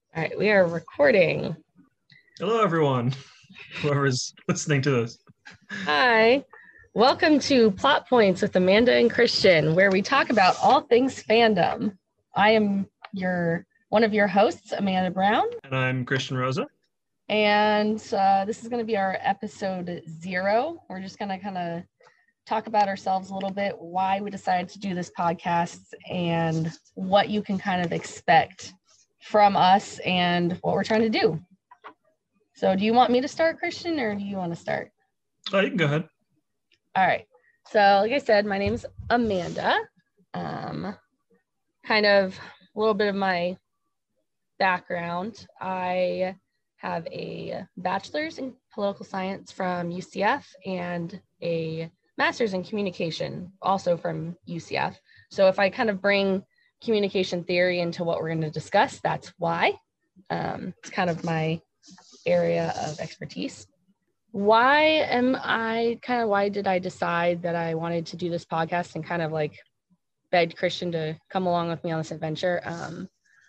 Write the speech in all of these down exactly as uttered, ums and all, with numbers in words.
All right, we are recording. Hello, everyone, whoever's listening to this. Hi, welcome to Plot Points with Amanda and Christian, where we talk about all things fandom. I am your one of your hosts, Amanda Brown. And I'm Christian Rosa. And uh, this is going to be our episode zero. We're just going to kind of talk about ourselves a little bit, why we decided to do this podcast, and what you can kind of expect from us and what we're trying to do. So do you want me to start, Christian, or do you want to start? Oh, you can go ahead. All right. So like I said, my name's Amanda. Um, kind of a little bit of my background. I have a bachelor's in political science from U C F and a master's in communication also from U C F. So if I kind of bring communication theory into what we're going to discuss, that's why. Um, it's kind of my area of expertise. Why am I kind of, why did I decide that I wanted to do this podcast and kind of like begged Christian to come along with me on this adventure? Um,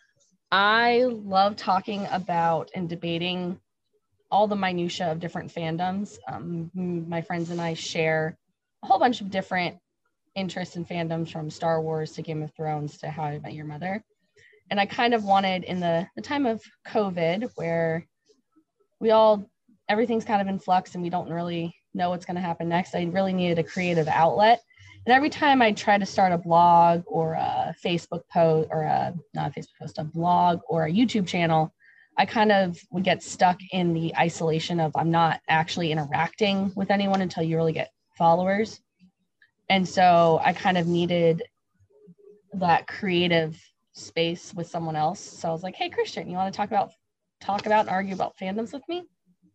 I love talking about and debating all the minutia of different fandoms. Um, my friends and I share a whole bunch of different interests in fandoms, from Star Wars to Game of Thrones to How I Met Your Mother. And I kind of wanted, in the, the time of COVID, where we all, everything's kind of in flux and we don't really know what's going to happen next, I really needed a creative outlet. And every time I try to start a blog or a Facebook post, or a, not a Facebook post, a blog or a YouTube channel, I kind of would get stuck in the isolation of I'm not actually interacting with anyone until you really get followers. And so I kind of needed that creative space with someone else. So I was like, hey, Christian, you want to talk about talk about and argue about fandoms with me?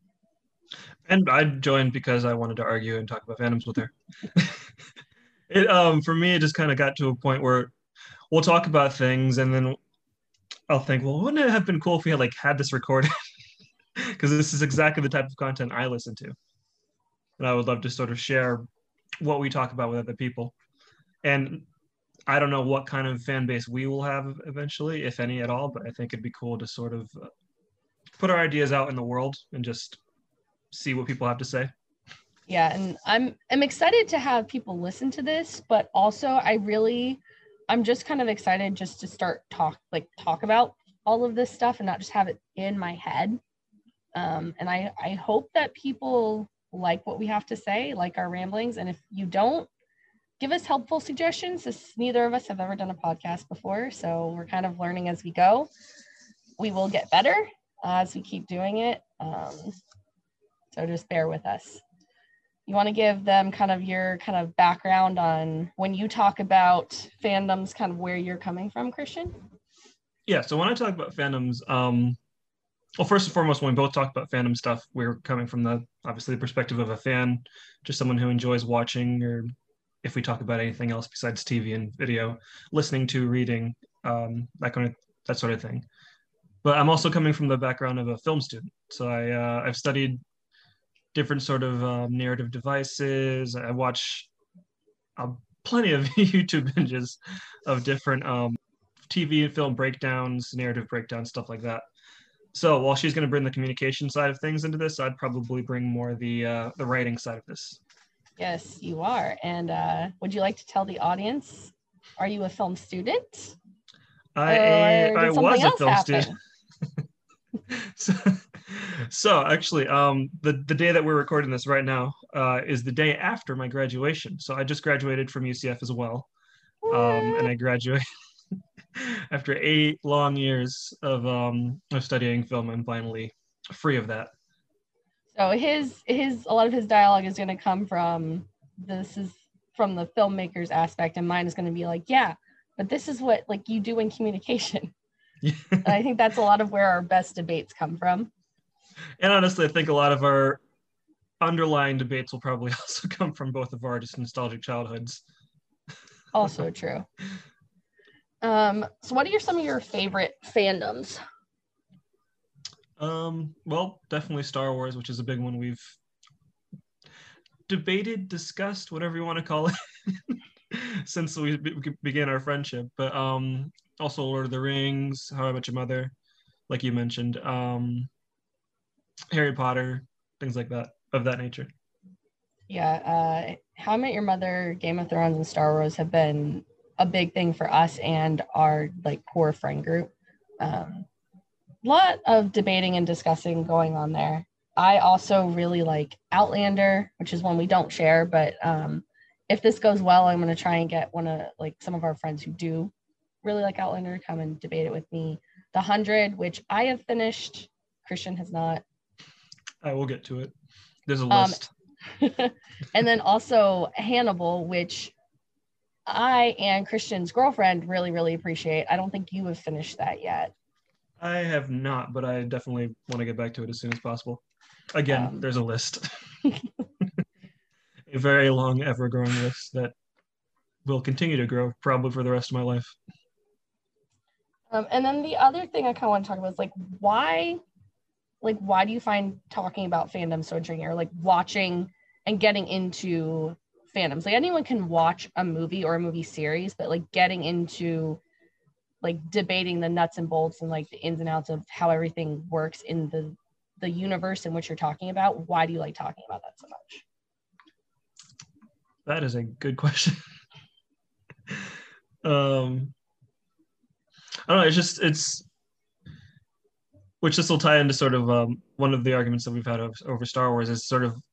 And I joined because I wanted to argue and talk about fandoms with her. it um for me, it just kind of got to a point where we'll talk about things, and then I'll think, well, wouldn't it have been cool if we had like had this recorded? Because this is exactly the type of content I listen to, and I would love to sort of share what we talk about with other people. And I don't know what kind of fan base we will have eventually, if any at all, but I think it'd be cool to sort of uh, put our ideas out in the world and just see what people have to say. Yeah, and I'm I'm excited to have people listen to this, but also I really I'm just kind of excited just to start talk like talk about all of this stuff and not just have it in my head. Um, and I I hope that people like what we have to say, like our ramblings. And if you don't, give us helpful suggestions. This, neither of us have ever done a podcast before, so we're kind of learning as we go. We will get better uh, as we keep doing it. Um, so just bear with us. You want to give them kind of your kind of background on when you talk about fandoms, kind of where you're coming from, Christian? Yeah, so when I talk about fandoms, um, well, first and foremost, when we both talk about fandom stuff, we're coming from the obviously the perspective of a fan, just someone who enjoys watching, or if we talk about anything else besides T V and video, listening to, reading, um, that kind of that sort of thing. But I'm also coming from the background of a film student, so I uh, I've studied different sort of um, narrative devices. I watch uh, plenty of YouTube binges of different um, T V and film breakdowns, narrative breakdowns, stuff like that. So while she's going to bring the communication side of things into this, I'd probably bring more the uh, the writing side of this. Yes, you are. And uh, would you like to tell the audience, are you a film student? I Or I did something was a else film student. happen? so, so actually, um, the the day that we're recording this right now uh, is the day after my graduation. So I just graduated from U C F as well, um, and I graduated after eight long years of um, of studying film. I'm finally free of that. So his his a lot of his dialogue is going to come from this is from the filmmaker's aspect, and mine is going to be like, yeah, but this is what like you do in communication. And I think that's a lot of where our best debates come from. And honestly, I think a lot of our underlying debates will probably also come from both of our just nostalgic childhoods. Also true. Um, so what are some of your favorite fandoms? Um, well, definitely Star Wars, which is a big one we've debated, discussed, whatever you want to call it, since we be- began our friendship. But um, also Lord of the Rings, How I Met Your Mother, like you mentioned, um, Harry Potter, things like that, of that nature. Yeah, uh, How I Met Your Mother, Game of Thrones, and Star Wars have been a big thing for us and our like core friend group. Um, lot of debating and discussing going on there. I also really like Outlander, which is one we don't share, but um, if this goes well, I'm going to try and get one of like some of our friends who do really like Outlander come and debate it with me. The Hundred, which I have finished, Christian has not. I will get to it. There's a Um, list. and then also Hannibal, which I and Christian's girlfriend really, really appreciate. I don't think you have finished that yet. I have not, but I definitely want to get back to it as soon as possible. Again, Um, there's a list. A very long, ever growing list that will continue to grow probably for the rest of my life. um, and then the other thing I kind of want to talk about is like why, like why do you find talking about fandom so intriguing, or like watching and getting into fandoms? Like anyone can watch a movie or a movie series, but like getting into like debating the nuts and bolts and like the ins and outs of how everything works in the the universe in which you're talking about. Why do you like talking about that so much? That is a good question. um, I don't know. It's just it's which this will tie into sort of um, one of the arguments that we've had over, over Star Wars is sort of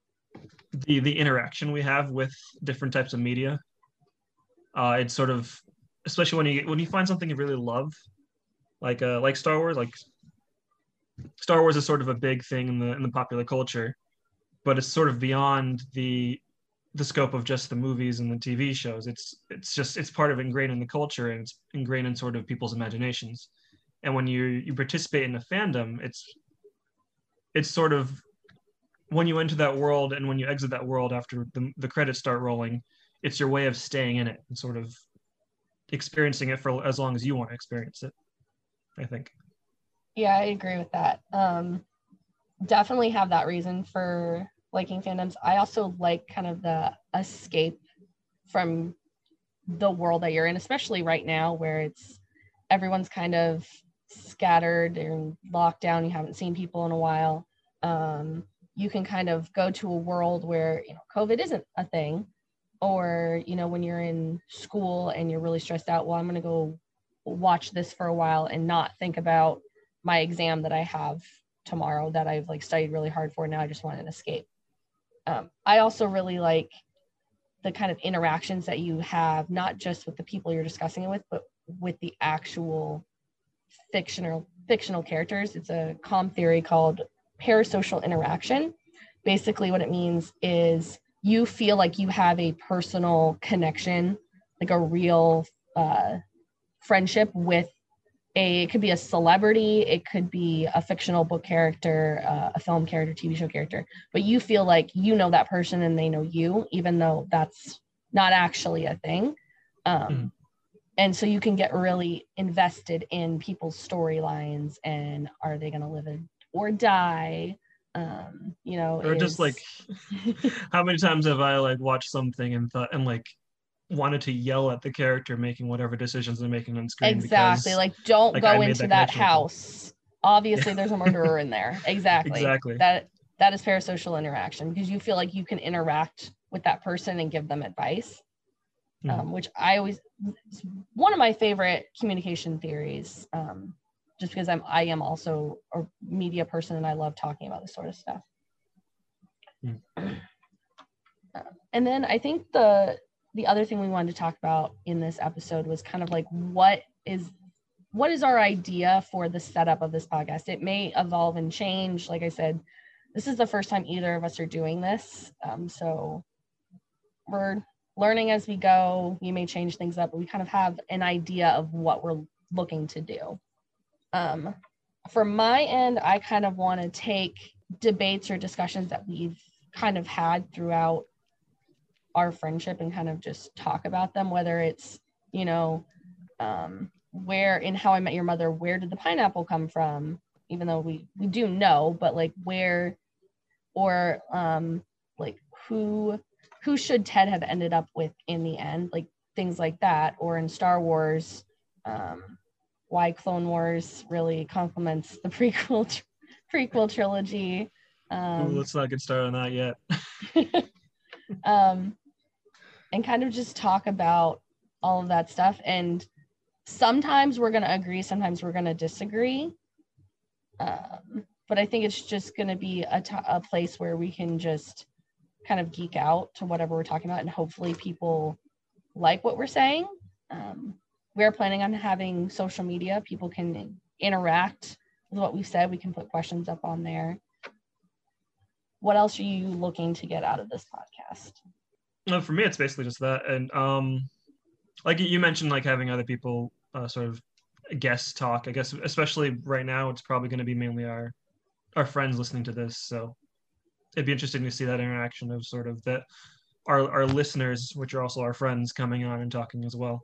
the the interaction we have with different types of media. Uh, it's sort of especially when you when you find something you really love, like uh, like Star Wars. Like Star Wars is sort of a big thing in the in the popular culture, but it's sort of beyond the the scope of just the movies and the T V shows. It's it's just it's part of ingrained in the culture and it's ingrained in sort of people's imaginations. And when you you participate in a fandom, it's it's sort of when you enter that world and when you exit that world after the, the credits start rolling, it's your way of staying in it and sort of experiencing it for as long as you want to experience it, I think. Yeah, I agree with that. Um, definitely have that reason for liking fandoms. I also like kind of the escape from the world that you're in, especially right now where it's everyone's kind of scattered and locked down. You haven't seen people in a while. Um, you can kind of go to a world where, you know, COVID isn't a thing, or, you know, when you're in school and you're really stressed out, well, I'm going to go watch this for a while and not think about my exam that I have tomorrow that I've like studied really hard for. Now I just want an escape. Um, I also really like the kind of interactions that you have, not just with the people you're discussing it with, but with the actual fictional fictional characters. It's a comm theory called parasocial interaction. Basically, what it means is you feel like you have a personal connection, like a real uh, friendship with a, it could be a celebrity, it could be a fictional book character, uh, a film character, T V show character, but you feel like you know that person and they know you, even though that's not actually a thing. Um, mm. And so you can get really invested in people's storylines and are they going to live or die? Um, you know, or is... just like how many times have I like watched something and thought and like wanted to yell at the character making whatever decisions they're making on screen. Exactly. Because, like, don't like, go into that, that house. Obviously, yeah. There's a murderer in there. Exactly. Exactly. That that is parasocial interaction because you feel like you can interact with that person and give them advice, mm. um, which I always, it's one of my favorite communication theories, um, just because I'm I am also a media person and I love talking about this sort of stuff. Mm. Uh, and then I think the the other thing we wanted to talk about in this episode was kind of like what is what is our idea for the setup of this podcast. It may evolve and change. Like I said, this is the first time either of us are doing this. Um, so we're learning as we go. We may change things up, but we kind of have an idea of what we're looking to do. Um, for my end, I kind of want to take debates or discussions that we've kind of had throughout our friendship and kind of just talk about them, whether it's, you know, um, where in How I Met Your Mother, where did the pineapple come from? Even though we, we do know, but like where, or um, like who, who should Ted have ended up with in the end? Like things like that. Or in Star Wars, um, why Clone Wars really complements the prequel prequel trilogy. Um, Ooh, let's not get started on that yet. um, and kind of just talk about all of that stuff. And sometimes we're going to agree, sometimes we're going to disagree. Um, but I think it's just going to be a, t- a place where we can just kind of geek out to whatever we're talking about, and hopefully people like what we're saying. Um, we're planning on having social media. People can interact with what we've said. We can put questions up on there. What else are you looking to get out of this podcast? No, for me, it's basically just that. And um, like you mentioned, like having other people uh, sort of guest talk. I guess especially right now, it's probably going to be mainly our our friends listening to this. So it'd be interesting to see that interaction of sort of that our our listeners, which are also our friends, coming on and talking as well.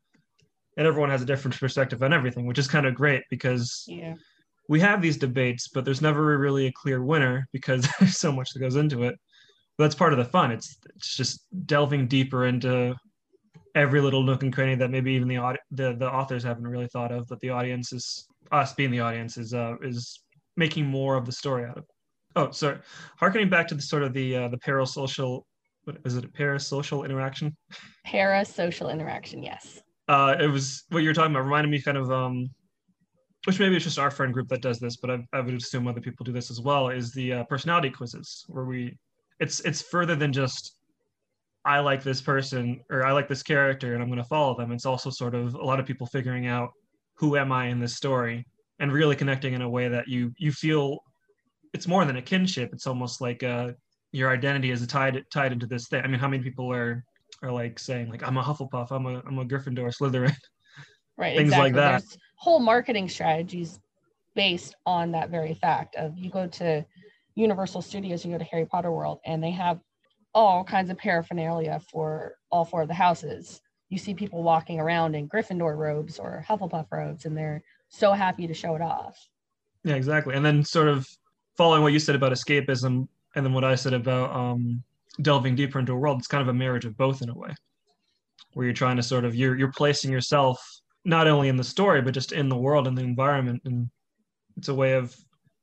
And everyone has a different perspective on everything, which is kind of great because Yeah. we have these debates, but there's never really a clear winner because there's so much that goes into it. But that's part of the fun. It's it's just delving deeper into every little nook and cranny that maybe even the aud- the the authors haven't really thought of, but the audience is us being the audience is uh, is making more of the story out of it. Oh, sorry. Harkening back to the sort of the uh, the parasocial, what is it? Parasocial interaction. Parasocial interaction, yes. Uh, it was what you were talking about. Reminded me kind of um, which maybe it's just our friend group that does this, but I, I would assume other people do this as well. Is the uh, personality quizzes where we it's it's further than just I like this person or I like this character and I'm going to follow them. It's also sort of a lot of people figuring out who am I in this story and really connecting in a way that you you feel it's more than a kinship. It's almost like uh, your identity is tied tied into this thing. I mean, how many people are are like saying like I'm a Hufflepuff, I'm a I'm a Gryffindor, Slytherin, Right, things exactly. like that. There's whole marketing strategies based on that very fact of you go to Universal Studios, you go to Harry Potter World, and they have all kinds of paraphernalia for all four of the houses. You see people walking around in Gryffindor robes or Hufflepuff robes, and they're so happy to show it off. Yeah, exactly. And then sort of following what you said about escapism and then what I said about um, delving deeper into a world, it's kind of a marriage of both in a way, where you're trying to sort of you're you're placing yourself not only in the story but just in the world and the environment, and it's a way of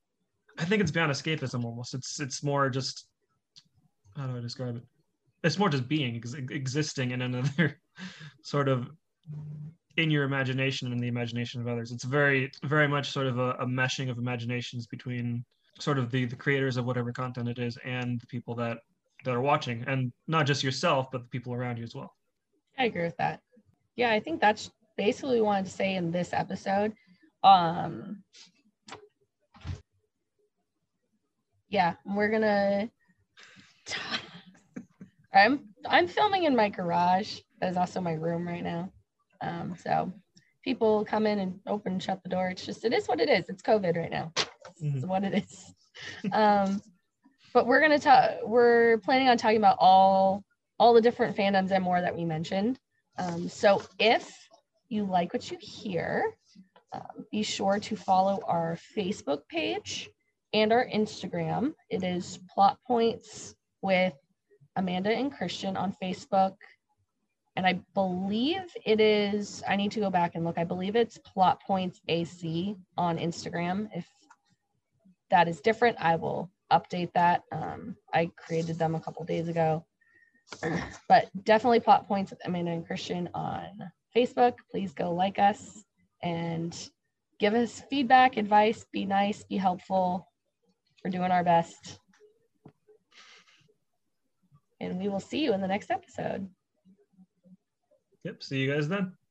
I think it's beyond escapism almost. It's it's more just how do I describe it? It's more just being ex- existing in another sort of in your imagination and in the imagination of others. It's very very much sort of a, a meshing of imaginations between sort of the the creators of whatever content it is and the people that that are watching, and not just yourself but the people around you as well. I agree with that. Yeah, I think that's basically what we wanted to say in this episode. Um, yeah, we're gonna. T- I'm I'm filming in my garage. That is also my room right now. Um, so people come in and open and shut the door. It's just it is what it is. It's COVID right now. It's Mhm. what it is. Um, but we're gonna talk. We're planning on talking about all all the different fandoms and more that we mentioned. Um, so if you like what you hear, um, be sure to follow our Facebook page and our Instagram. It is Plot Points with Amanda and Christian on Facebook. And I believe it is, I need to go back and look. I believe it's Plot Points A C on Instagram. If that is different, I will update that. Um, I created them a couple days ago. But definitely Plot Points with Amanda and Christian on Facebook. Please go like us and give us feedback, advice, be nice, be helpful. We're doing our best. And we will see you in the next episode. Yep. See you guys then.